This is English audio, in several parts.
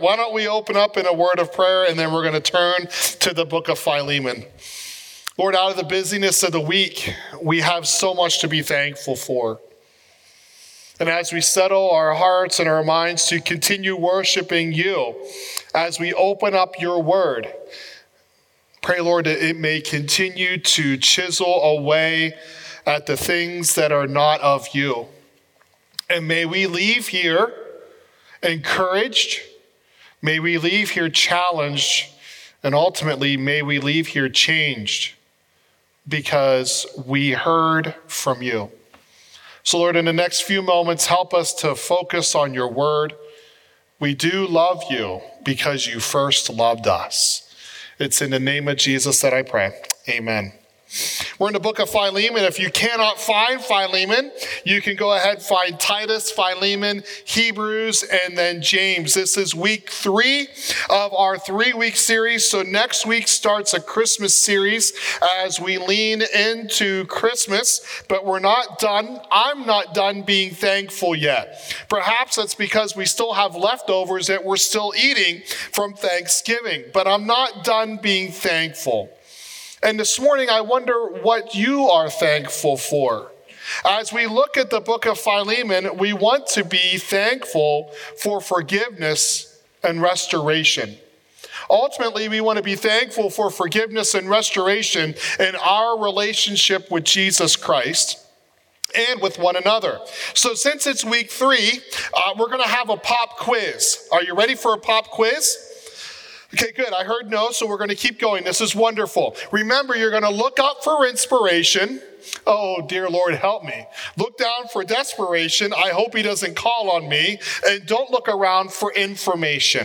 why don't we open up in a word of prayer, and then we're going to turn to the book of Philemon. Lord, out of the busyness of the week, we have so much to be thankful for. And as we settle our hearts and our minds to continue worshiping you, as we open up your word, pray, Lord, that it may continue to chisel away at the things that are not of you. And may we leave here encouraged, may we leave here challenged, and ultimately may we leave here changed because we heard from you. So Lord, in the next few moments, help us to focus on your word. We do love you because you first loved us. It's in the name of Jesus that I pray. Amen. We're in the book of Philemon. If you cannot find Philemon, you can go ahead and find Titus, Philemon, Hebrews, and then James. This is week 3 of our 3-week series. So next week starts a Christmas series as we lean into Christmas, but we're not done. I'm not done being thankful yet. Perhaps that's because we still have leftovers that we're still eating from Thanksgiving, but I'm not done being thankful. And this morning, I wonder what you are thankful for. As we look at the book of Philemon, we want to be thankful for forgiveness and restoration. Ultimately, we want to be thankful for forgiveness and restoration in our relationship with Jesus Christ and with one another. So since it's week 3, we're going to have a pop quiz. Are you ready for a pop quiz? Okay, good. I heard no, so we're going to keep going. This is wonderful. Remember, you're going to look up for inspiration. Oh, dear Lord, help me. Look down for desperation. I hope he doesn't call on me. And don't look around for information.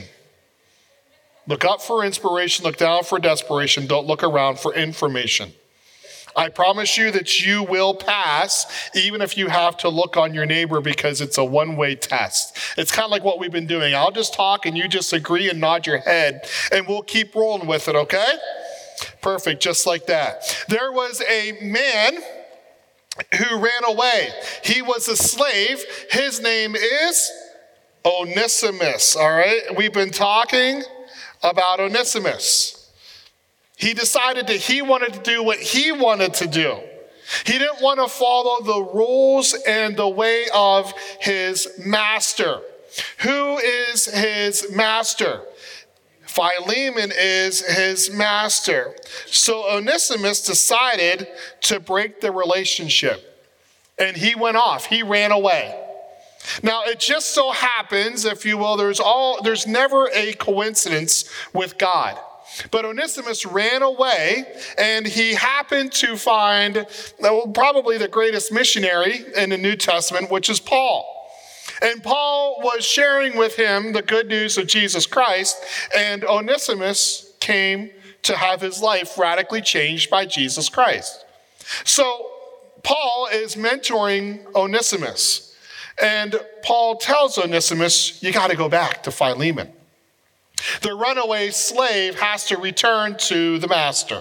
Look up for inspiration. Look down for desperation. Don't look around for information. I promise you that you will pass, even if you have to look on your neighbor, because it's a one-way test. It's kind of like what we've been doing. I'll just talk and you just agree and nod your head, and we'll keep rolling with it, okay? Perfect, just like that. There was a man who ran away. He was a slave. His name is Onesimus, all right? We've been talking about Onesimus. He decided that he wanted to do what he wanted to do. He didn't want to follow the rules and the way of his master. Who is his master? Philemon is his master. So Onesimus decided to break the relationship. And he went off. He ran away. Now, it just so happens, if you will, there's never a coincidence with God. But Onesimus ran away, and he happened to find probably the greatest missionary in the New Testament, which is Paul. And Paul was sharing with him the good news of Jesus Christ, and Onesimus came to have his life radically changed by Jesus Christ. So Paul is mentoring Onesimus, and Paul tells Onesimus, you got to go back to Philemon. The runaway slave has to return to the master.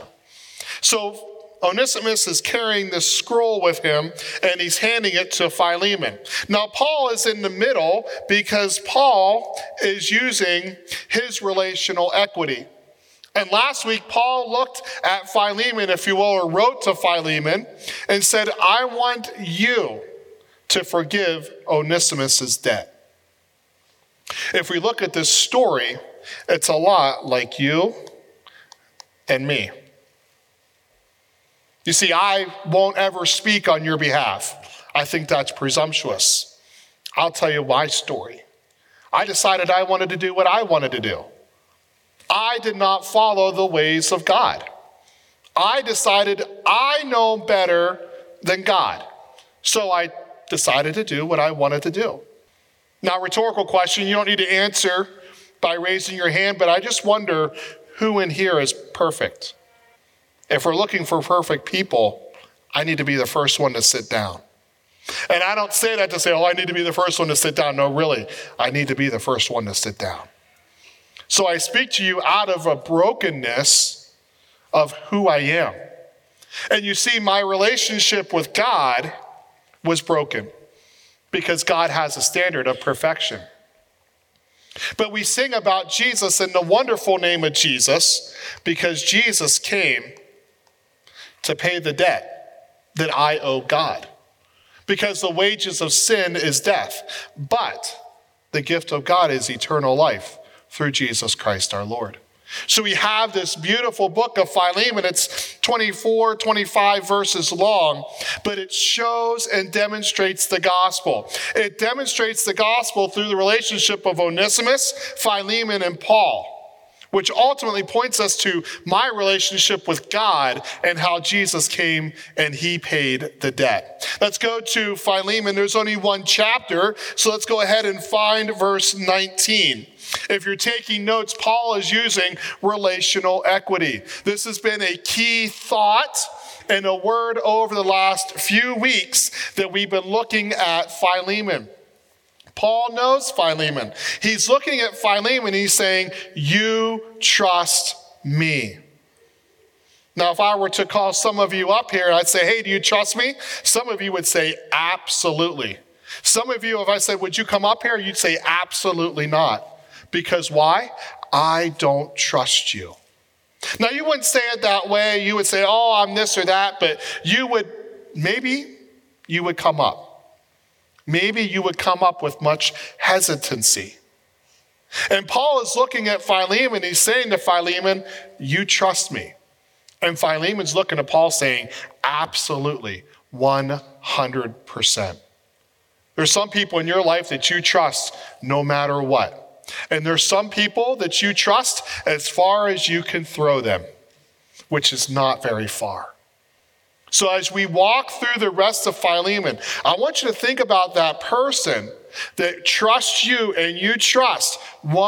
So Onesimus is carrying this scroll with him, and he's handing it to Philemon. Now, Paul is in the middle because Paul is using his relational equity. And last week, Paul looked at Philemon, if you will, or wrote to Philemon and said, I want you to forgive Onesimus' debt. If we look at this story, it's a lot like you and me. You see, I won't ever speak on your behalf. I think that's presumptuous. I'll tell you my story. I decided I wanted to do what I wanted to do. I did not follow the ways of God. I decided I know better than God. So I decided to do what I wanted to do. Now, rhetorical question, you don't need to answer by raising your hand, but I just wonder who in here is perfect. If we're looking for perfect people, I need to be the first one to sit down. And I don't say that to say, I need to be the first one to sit down. No, really, I need to be the first one to sit down. So I speak to you out of a brokenness of who I am. And you see, my relationship with God was broken because God has a standard of perfection. But we sing about Jesus and the wonderful name of Jesus because Jesus came to pay the debt that I owe God. Because the wages of sin is death, but the gift of God is eternal life through Jesus Christ our Lord. So we have this beautiful book of Philemon. It's 24, 25 verses long, but it shows and demonstrates the gospel. It demonstrates the gospel through the relationship of Onesimus, Philemon, and Paul, which ultimately points us to my relationship with God and how Jesus came and he paid the debt. Let's go to Philemon. There's only one chapter, so let's go ahead and find verse 19. If you're taking notes, Paul is using relational equity. This has been a key thought and a word over the last few weeks that we've been looking at Philemon. Paul knows Philemon. He's looking at Philemon, he's saying, you trust me. Now, if I were to call some of you up here and I'd say, hey, do you trust me? Some of you would say, absolutely. Some of you, if I said, would you come up here? You'd say, absolutely not. Because why? I don't trust you. Now, you wouldn't say it that way. You would say, oh, I'm this or that, but maybe you would come up. Maybe you would come up with much hesitancy. And Paul is looking at Philemon. He's saying to Philemon, you trust me. And Philemon's looking at Paul saying, absolutely, 100%. There's some people in your life that you trust no matter what. And there's some people that you trust as far as you can throw them, which is not very far. So as we walk through the rest of Philemon, I want you to think about that person that trusts you and you trust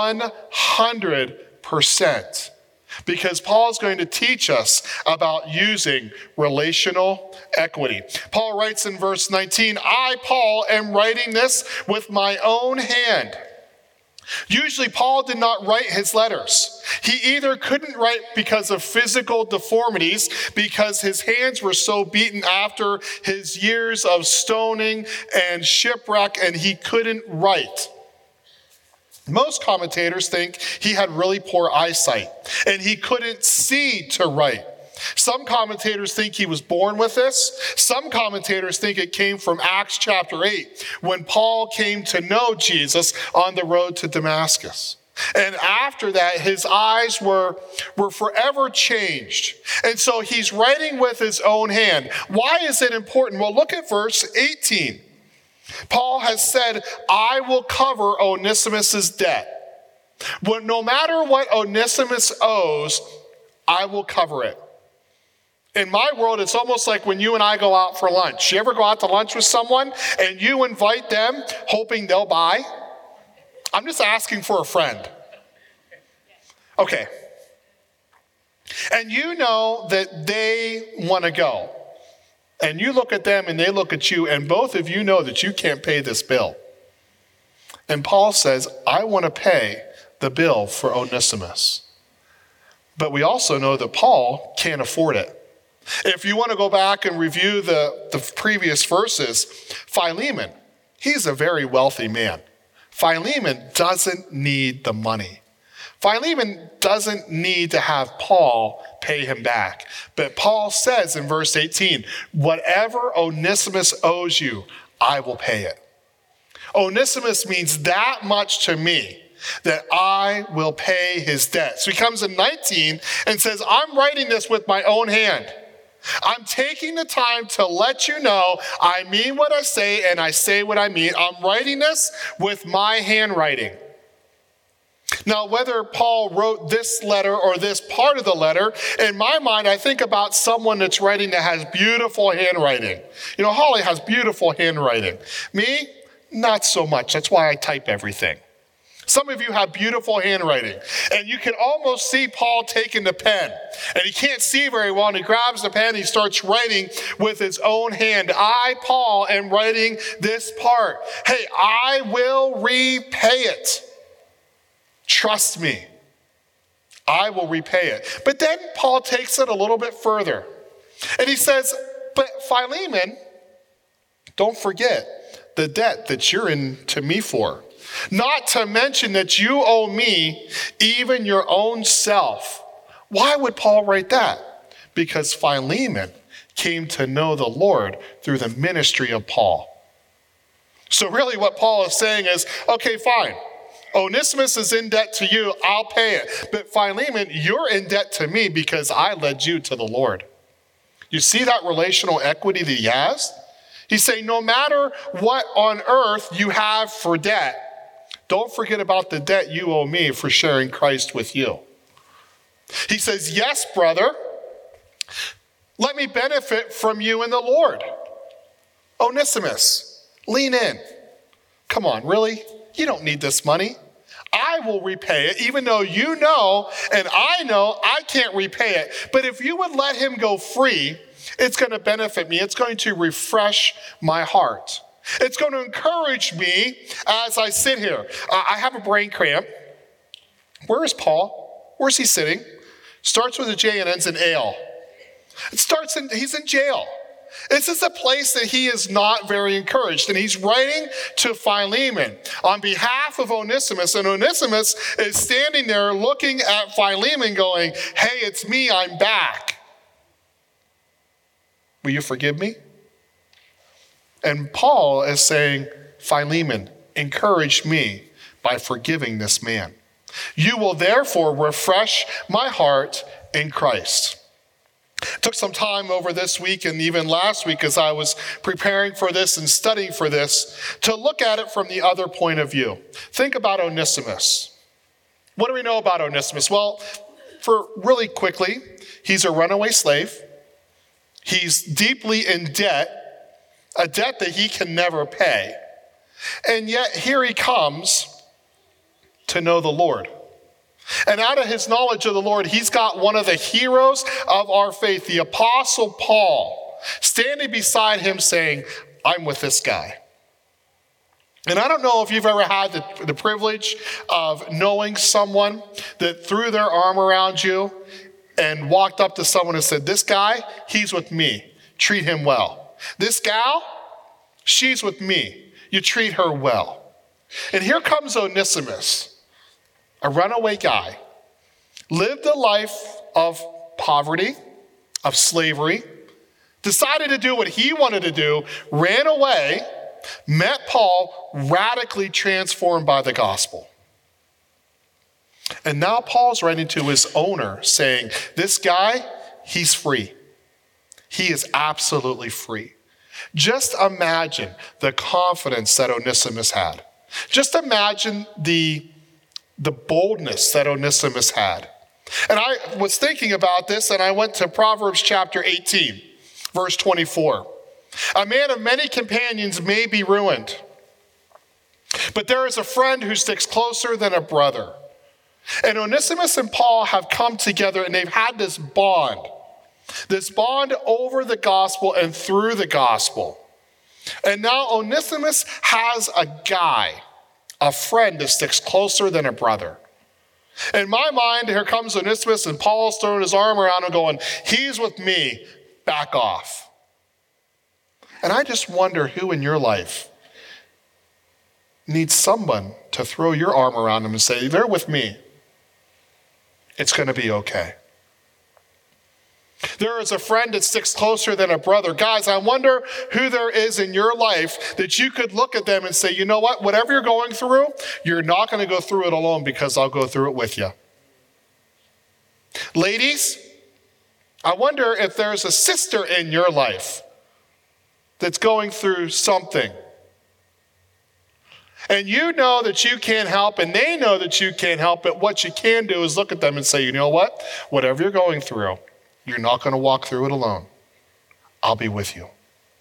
100%. Because Paul's going to teach us about using relational equity. Paul writes in verse 19, I, Paul, am writing this with my own hand. Usually, Paul did not write his letters. He either couldn't write because of physical deformities, because his hands were so beaten after his years of stoning and shipwreck, and he couldn't write. Most commentators think he had really poor eyesight, and he couldn't see to write. Some commentators think he was born with this. Some commentators think it came from Acts chapter 8, when Paul came to know Jesus on the road to Damascus. And after that, his eyes were forever changed. And so he's writing with his own hand. Why is it important? Well, look at verse 18. Paul has said, I will cover Onesimus' debt. But no matter what Onesimus owes, I will cover it. In my world, it's almost like when you and I go out for lunch. You ever go out to lunch with someone and you invite them hoping they'll buy? I'm just asking for a friend. Okay. And you know that they want to go. And you look at them and they look at you, and both of you know that you can't pay this bill. And Paul says, I want to pay the bill for Onesimus. But we also know that Paul can't afford it. If you want to go back and review the previous verses, Philemon, he's a very wealthy man. Philemon doesn't need the money. Philemon doesn't need to have Paul pay him back. But Paul says in verse 18, whatever Onesimus owes you, I will pay it. Onesimus means that much to me that I will pay his debt. So he comes in 19 and says, I'm writing this with my own hand. I'm taking the time to let you know I mean what I say and I say what I mean. I'm writing this with my handwriting. Now, whether Paul wrote this letter or this part of the letter, in my mind, I think about someone that's writing that has beautiful handwriting. You know, Holly has beautiful handwriting. Me, not so much. That's why I type everything. Some of you have beautiful handwriting, and you can almost see Paul taking the pen, and he can't see very well, and he grabs the pen, and he starts writing with his own hand. I, Paul, am writing this part. Hey, I will repay it. Trust me. I will repay it. But then Paul takes it a little bit further, and he says, but Philemon, don't forget the debt that you're in to me for. Not to mention that you owe me even your own self. Why would Paul write that? Because Philemon came to know the Lord through the ministry of Paul. So really what Paul is saying is, okay, fine. Onesimus is in debt to you, I'll pay it. But Philemon, you're in debt to me because I led you to the Lord. You see that relational equity that he has? He's saying no matter what on earth you have for debt, don't forget about the debt you owe me for sharing Christ with you. He says, yes, brother, let me benefit from you in the Lord. Onesimus, lean in. Come on, really? You don't need this money. I will repay it, even though you know and I know I can't repay it. But if you would let him go free, it's going to benefit me. It's going to refresh my heart. It's going to encourage me as I sit here. I have a brain cramp. Where is Paul? Where's he sitting? Starts with a J and ends in ale. He's in jail. This is a place that he is not very encouraged. And he's writing to Philemon on behalf of Onesimus. And Onesimus is standing there looking at Philemon going, hey, it's me, I'm back. Will you forgive me? And Paul is saying, Philemon, encourage me by forgiving this man. You will therefore refresh my heart in Christ. It took some time over this week and even last week as I was preparing for this and studying for this to look at it from the other point of view. Think about Onesimus. What do we know about Onesimus? Well, for really quickly, he's a runaway slave. He's deeply in debt, a debt that he can never pay. And yet here he comes to know the Lord. And out of his knowledge of the Lord, he's got one of the heroes of our faith, the Apostle Paul, standing beside him saying, I'm with this guy. And I don't know if you've ever had the privilege of knowing someone that threw their arm around you and walked up to someone and said, this guy, he's with me. Treat him well. This gal, she's with me. You treat her well. And here comes Onesimus, a runaway guy, lived a life of poverty, of slavery, decided to do what he wanted to do, ran away, met Paul, radically transformed by the gospel. And now Paul's writing to his owner saying, this guy, he's free. He is absolutely free. Just imagine the confidence that Onesimus had. Just imagine the boldness that Onesimus had. And I was thinking about this, and I went to Proverbs chapter 18, verse 24. A man of many companions may be ruined, but there is a friend who sticks closer than a brother. And Onesimus and Paul have come together, and they've had this bond over the gospel and through the gospel. And now Onesimus has a guy, a friend that sticks closer than a brother. In my mind, here comes Onesimus, and Paul's throwing his arm around him going, he's with me, back off. And I just wonder who in your life needs someone to throw your arm around them and say, they're with me. It's going to be okay. There is a friend that sticks closer than a brother. Guys, I wonder who there is in your life that you could look at them and say, you know what, whatever you're going through, you're not going to go through it alone because I'll go through it with you. Ladies, I wonder if there's a sister in your life that's going through something. And you know that you can't help, and they know that you can't help, but what you can do is look at them and say, you know what, whatever you're going through, you're not going to walk through it alone. I'll be with you.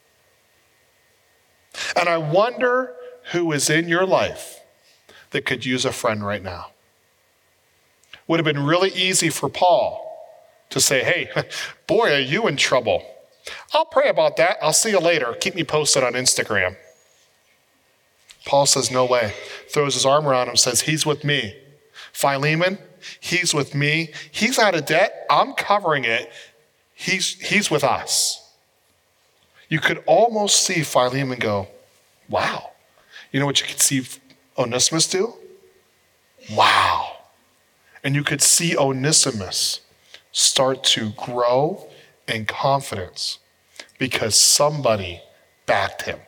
And I wonder who is in your life that could use a friend right now. Would have been really easy for Paul to say, hey, boy, are you in trouble? I'll pray about that. I'll see you later. Keep me posted on Instagram. Paul says, no way. Throws his arm around him, says, he's with me. Philemon, he's with me. He's out of debt. I'm covering it. He's with us. You could almost see Philemon go, wow. You know what you could see Onesimus do? Wow. And you could see Onesimus start to grow in confidence because somebody backed him.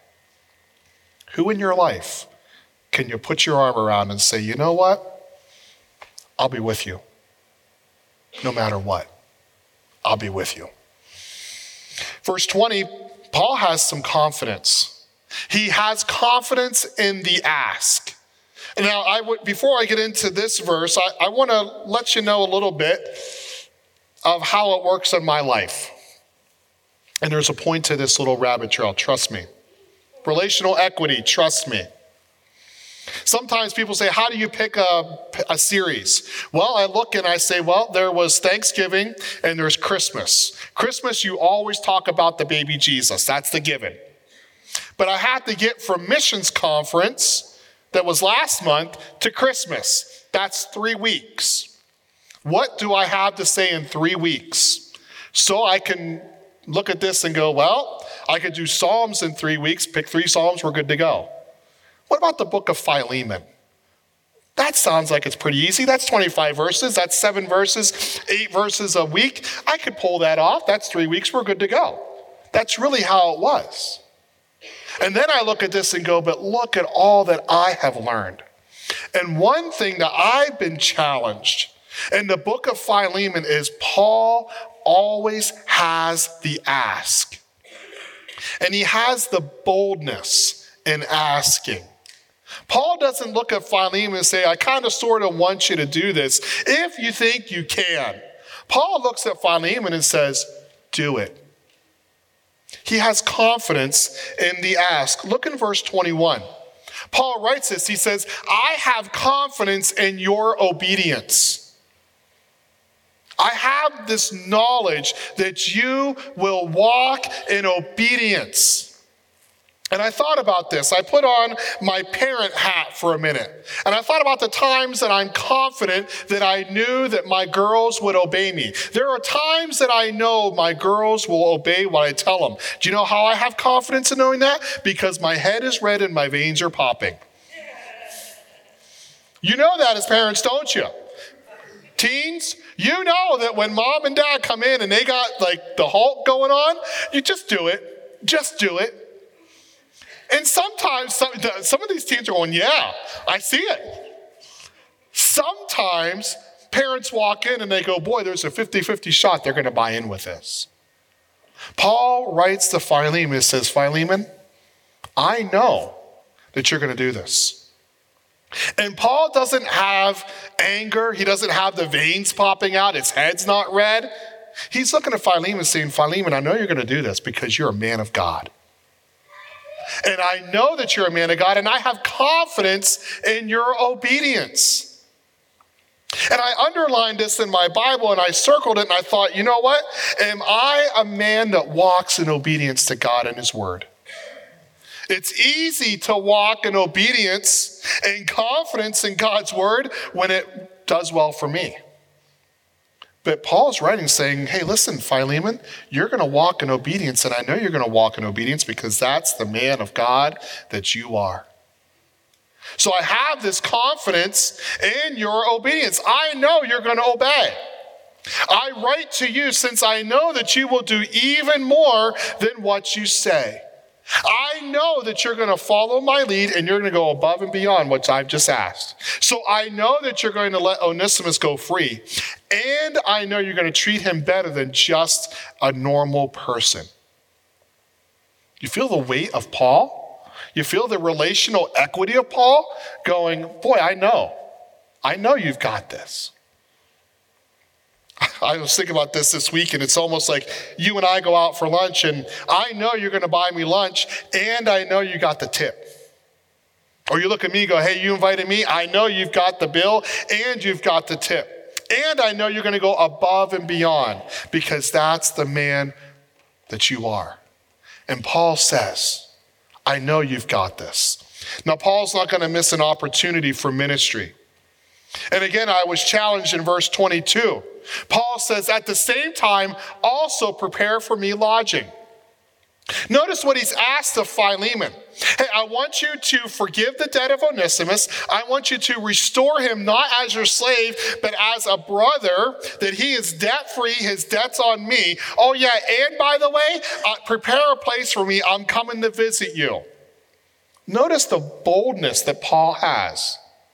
Who in your life can you put your arm around and say, you know what? I'll be with you. No matter what, I'll be with you. Verse 20, Paul has some confidence. He has confidence in the ask. Now, before I get into this verse, I want to let you know a little bit of how it works in my life. And there's a point to this little rabbit trail, trust me. Relational equity, trust me. Sometimes people say, how do you pick a series? Well, I look and I say, well, there was Thanksgiving and there's Christmas. Christmas, you always talk about the baby Jesus. That's the given. But I had to get from missions conference that was last month to Christmas. That's 3 weeks. What do I have to say in 3 weeks? So I can look at this and go, well, I could do Psalms in 3 weeks, pick 3 Psalms, we're good to go. What about the book of Philemon? That sounds like it's pretty easy. That's 25 verses. That's 7 verses, 8 verses a week. I could pull that off. That's 3 weeks. We're good to go. That's really how it was. And then I look at this and go, but look at all that I have learned. And one thing that I've been challenged in the book of Philemon is Paul always has the ask. And he has the boldness in asking. Paul doesn't look at Philemon and say, I kind of sort of want you to do this if you think you can. Paul looks at Philemon and says, do it. He has confidence in the ask. Look in verse 21. Paul writes this. He says, I have confidence in your obedience. I have this knowledge that you will walk in obedience. And I thought about this. I put on my parent hat for a minute. And I thought about the times that I'm confident that I knew that my girls would obey me. There are times that I know my girls will obey what I tell them. Do you know how I have confidence in knowing that? Because my head is red and my veins are popping. You know that as parents, don't you? Teens, you know that when mom and dad come in and they got like the Hulk going on, you just do it. Just do it. And sometimes some of these teens are going, yeah, I see it. Sometimes parents walk in and they go, boy, there's a 50-50 shot they're going to buy in with this. Paul writes to Philemon and says, Philemon, I know that you're going to do this. And Paul doesn't have anger. He doesn't have the veins popping out. His head's not red. He's looking at Philemon saying, Philemon, I know you're going to do this because you're a man of God. And I know that you're a man of God, and I have confidence in your obedience. And I underlined this in my Bible, and I circled it, and I thought, you know what? Am I a man that walks in obedience to God and his word? It's easy to walk in obedience and confidence in God's word when it does well for me. But Paul's writing saying, hey, listen, Philemon, you're going to walk in obedience, and I know you're going to walk in obedience because that's the man of God that you are. So I have this confidence in your obedience. I know you're going to obey. I write to you since I know that you will do even more than what you say. I know that you're going to follow my lead and you're going to go above and beyond what I've just asked. So I know that you're going to let Onesimus go free. And I know you're going to treat him better than just a normal person. You feel the weight of Paul? You feel the relational equity of Paul going, boy, I know you've got this. I was thinking about this week, and it's almost like you and I go out for lunch, and I know you're going to buy me lunch, and I know you got the tip. Or you look at me and go, hey, you invited me. I know you've got the bill, and you've got the tip. And I know you're going to go above and beyond, because that's the man that you are. And Paul says, I know you've got this. Now, Paul's not going to miss an opportunity for ministry. And again, I was challenged in verse 22. Paul says, at the same time, also prepare for me lodging. Notice what he's asked of Philemon. Hey, I want you to forgive the debt of Onesimus. I want you to restore him not as your slave, but as a brother, that he is debt-free, his debt's on me. Oh yeah, and by the way, prepare a place for me. I'm coming to visit you. Notice the boldness that Paul has.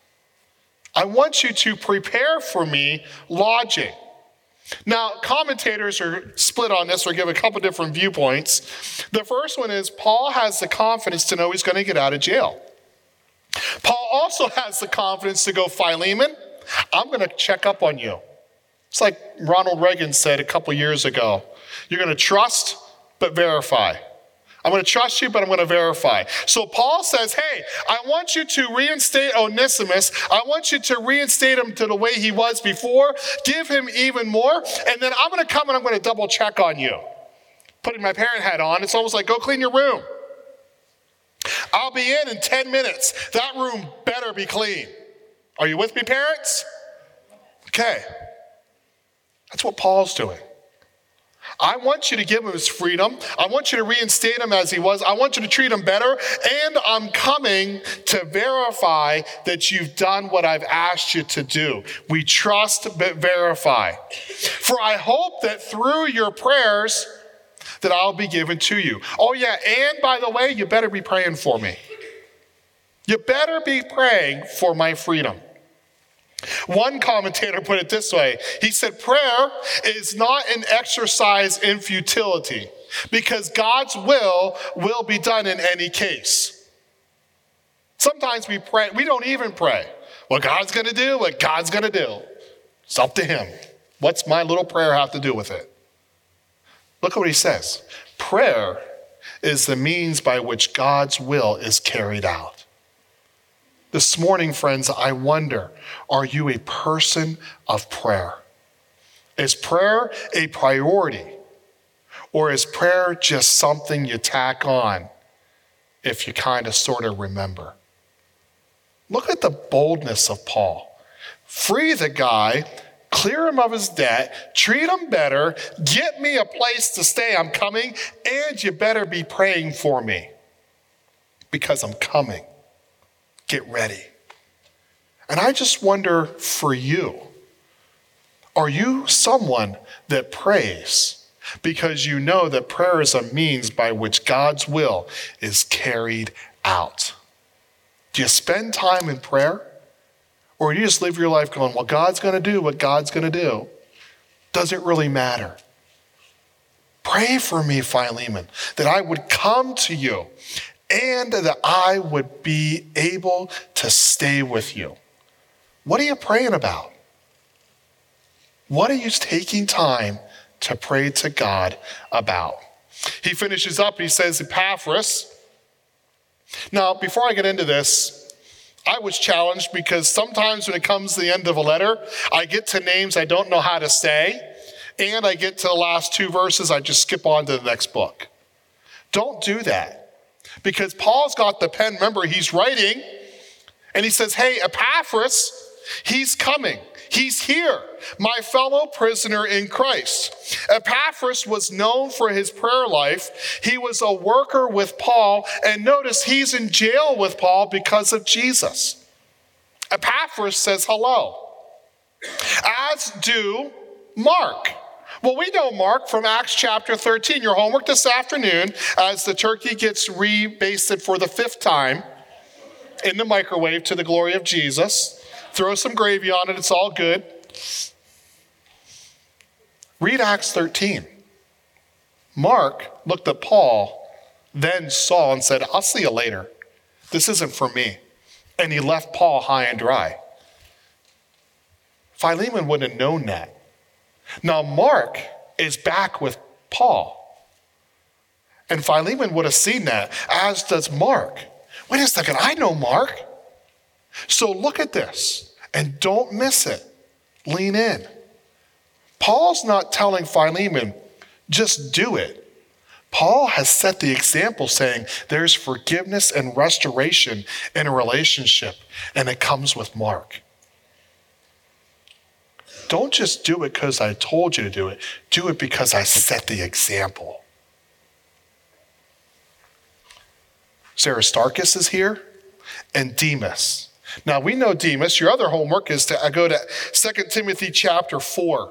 I want you to prepare for me lodging. Now, commentators are split on this or give a couple different viewpoints. The first one is Paul has the confidence to know he's going to get out of jail. Paul also has the confidence to go, Philemon, I'm going to check up on you. It's like Ronald Reagan said a couple years ago. You're going to trust, but verify. I'm going to trust you, but I'm going to verify. So Paul says, hey, I want you to reinstate Onesimus. I want you to reinstate him to the way he was before. Give him even more. And then I'm going to come and I'm going to double check on you. Putting my parent hat on, it's almost like, go clean your room. I'll be in 10 minutes. That room better be clean. Are you with me, parents? Okay. That's what Paul's doing. I want you to give him his freedom. I want you to reinstate him as he was. I want you to treat him better. And I'm coming to verify that you've done what I've asked you to do. We trust but verify. For I hope that through your prayers that I'll be given to you. Oh yeah, and by the way, you better be praying for me. You better be praying for my freedom. One commentator put it this way. He said, prayer is not an exercise in futility because God's will be done in any case. Sometimes we pray, we don't even pray. What God's going to do, what God's going to do. It's up to him. What's my little prayer have to do with it? Look at what he says. Prayer is the means by which God's will is carried out. This morning, friends, I wonder, are you a person of prayer? Is prayer a priority? Or is prayer just something you tack on if you kind of sort of remember? Look at the boldness of Paul. Free the guy, clear him of his debt, treat him better, get me a place to stay, I'm coming, and you better be praying for me because I'm coming. Get ready. And I just wonder for you, are you someone that prays because you know that prayer is a means by which God's will is carried out? Do you spend time in prayer? Or do you just live your life going, well, God's going to do what God's going to do? Does it really matter? Pray for me, Philemon, that I would come to you and that I would be able to stay with you. What are you praying about? What are you taking time to pray to God about? He finishes up, he says, Epaphras. Now, before I get into this, I was challenged because sometimes when it comes to the end of a letter, I get to names I don't know how to say, and I get to the last two verses, I just skip on to the next book. Don't do that. Because Paul's got the pen, remember, he's writing, and he says, hey, Epaphras, he's coming. He's here, my fellow prisoner in Christ. Epaphras was known for his prayer life. He was a worker with Paul, and notice he's in jail with Paul because of Jesus. Epaphras says hello, as do Mark. Well, we know Mark from Acts chapter 13. Your homework this afternoon, as the turkey gets rebasted for the 5th time in the microwave to the glory of Jesus. Throw some gravy on it. It's all good. Read Acts 13. Mark looked at Paul, then saw and said, I'll see you later. This isn't for me. And he left Paul high and dry. Philemon wouldn't have known that. Now, Mark is back with Paul. And Philemon would have seen that, as does Mark. Wait a second, I know Mark. So look at this, and don't miss it. Lean in. Paul's not telling Philemon, just do it. Paul has set the example saying there's forgiveness and restoration in a relationship, and it comes with Mark. Don't just do it because I told you to do it. Do it because I set the example. Aristarchus is here, and Demas. Now we know Demas. Your other homework is to go to 2 Timothy chapter 4.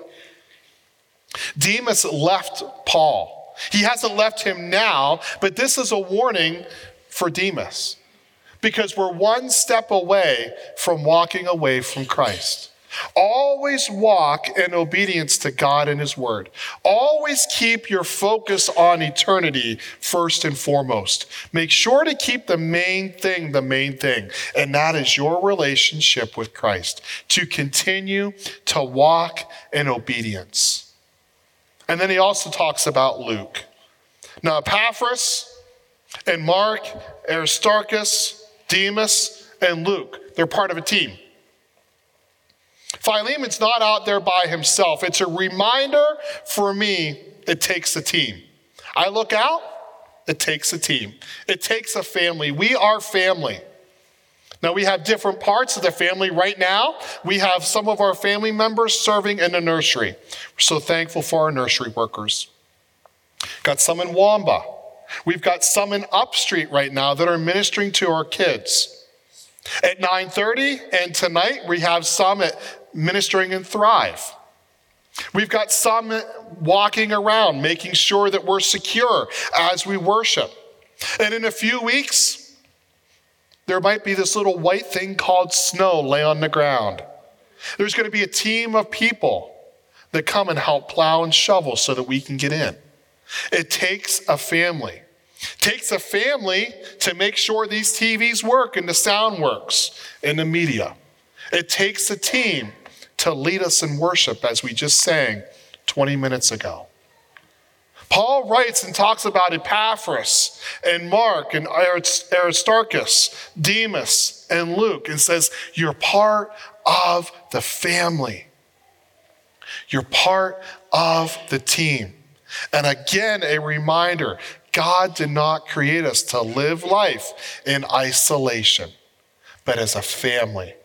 Demas left Paul. He hasn't left him now, but this is a warning for Demas because we're one step away from walking away from Christ. Always walk in obedience to God and his word. Always keep your focus on eternity first and foremost. Make sure to keep the main thing, and that is your relationship with Christ, to continue to walk in obedience. And then he also talks about Luke. Now, Epaphras and Mark, Aristarchus, Demas, and Luke, they're part of a team. Philemon's not out there by himself. It's a reminder for me, it takes a team. I look out, it takes a team. It takes a family. We are family. Now, we have different parts of the family. Right now, we have some of our family members serving in the nursery. We're so thankful for our nursery workers. Got some in Wamba. We've got some in Upstreet right now that are ministering to our kids. At 9:30 and tonight, we have some at ministering in Thrive. We've got some walking around, making sure that we're secure as we worship. And in a few weeks, there might be this little white thing called snow lay on the ground. There's going to be a team of people that come and help plow and shovel so that we can get in. It takes a family. It takes a family to make sure these TVs work and the sound works and the media. It takes a team to lead us in worship, as we just sang 20 minutes ago. Paul writes and talks about Epaphras and Mark and Aristarchus, Demas and Luke, and says, you're part of the family. You're part of the team. And again, a reminder, God did not create us to live life in isolation, but as a family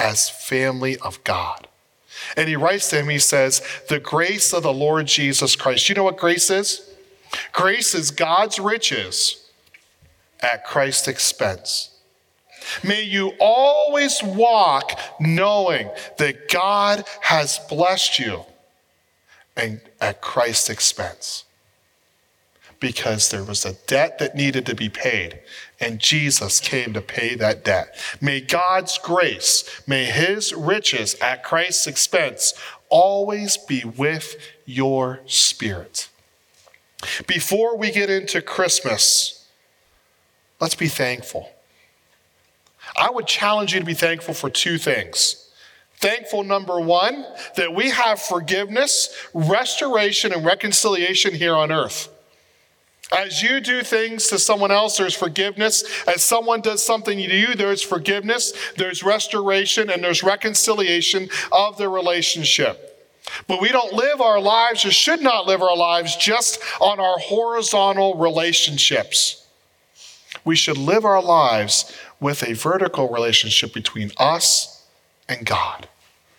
of God. And he writes to him, he says, the grace of the Lord Jesus Christ. You know what grace is? Grace is God's riches at Christ's expense. May you always walk knowing that God has blessed you and at Christ's expense. Because there was a debt that needed to be paid, and Jesus came to pay that debt. May God's grace, may his riches at Christ's expense always be with your spirit. Before we get into Christmas, let's be thankful. I would challenge you to be thankful for two things. Thankful, number one, that we have forgiveness, restoration, and reconciliation here on earth. As you do things to someone else, there's forgiveness. As someone does something to you, there's forgiveness, there's restoration, and there's reconciliation of the relationship. But we don't live our lives, or should not live our lives, just on our horizontal relationships. We should live our lives with a vertical relationship between us and God.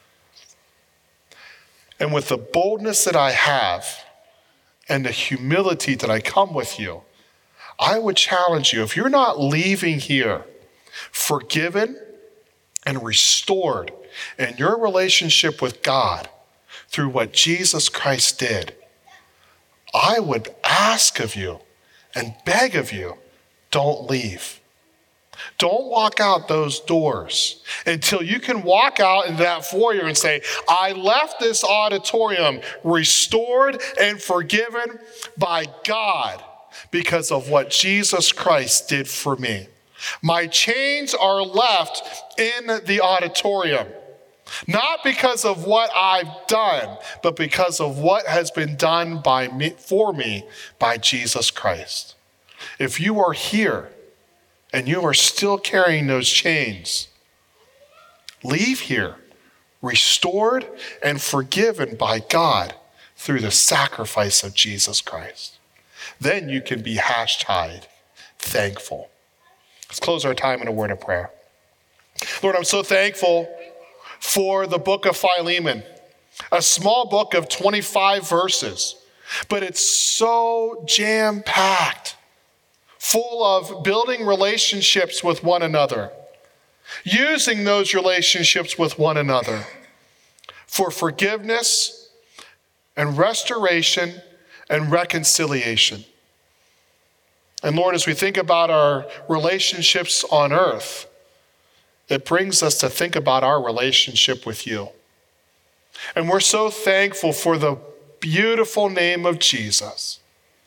And with the boldness that I have, and the humility that I come with you, I would challenge you, if you're not leaving here forgiven and restored in your relationship with God through what Jesus Christ did, I would ask of you and beg of you, don't leave. Don't walk out those doors until you can walk out into that foyer and say, I left this auditorium restored and forgiven by God because of what Jesus Christ did for me. My chains are left in the auditorium, not because of what I've done, but because of what has been done for me by Jesus Christ. If you are here and you are still carrying those chains, leave here restored and forgiven by God through the sacrifice of Jesus Christ. Then you can be #thankful. Let's close our time in a word of prayer. Lord, I'm so thankful for the book of Philemon, a small book of 25 verses, but it's so jam-packed full of building relationships with one another, using those relationships with one another for forgiveness and restoration and reconciliation. And Lord, as we think about our relationships on earth, it brings us to think about our relationship with you. And we're so thankful for the beautiful name of Jesus,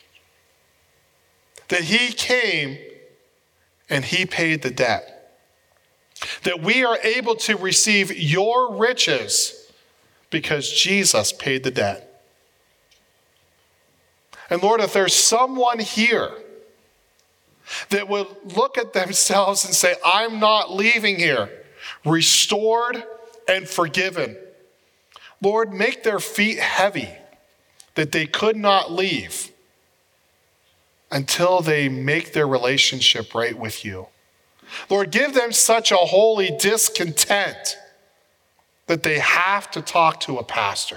that he came and he paid the debt, that we are able to receive your riches because Jesus paid the debt. And Lord, if there's someone here that would look at themselves and say, I'm not leaving here restored and forgiven, Lord, make their feet heavy that they could not leave until they make their relationship right with you. Lord, give them such a holy discontent that they have to talk to a pastor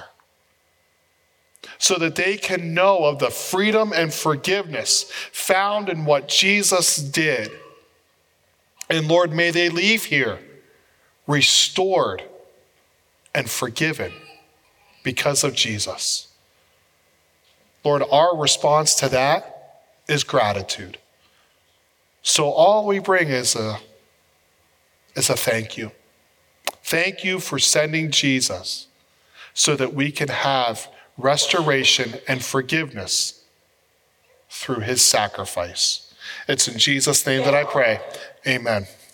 so that they can know of the freedom and forgiveness found in what Jesus did. And Lord, may they leave here restored and forgiven because of Jesus. Lord, our response to that is gratitude. So all we bring is a thank you. Thank you for sending Jesus so that we can have restoration and forgiveness through his sacrifice. It's in Jesus' name that I pray. Amen.